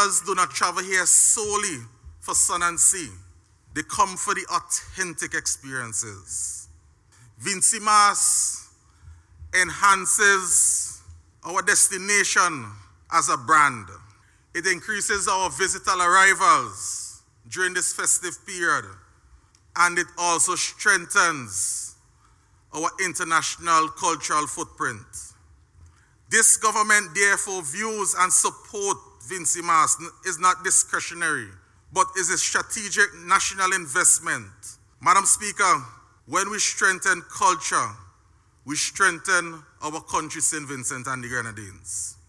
visitors do not travel here solely for sun and sea. They come for the authentic experiences. Vincy Mas enhances our destination as a brand. It increases our visitor arrivals during this festive period, and it also strengthens our international cultural footprint. This government therefore views and supports Vincy Mas is not discretionary, but is a strategic national investment. Madam Speaker, when we strengthen culture, we strengthen our country, St. Vincent and the Grenadines.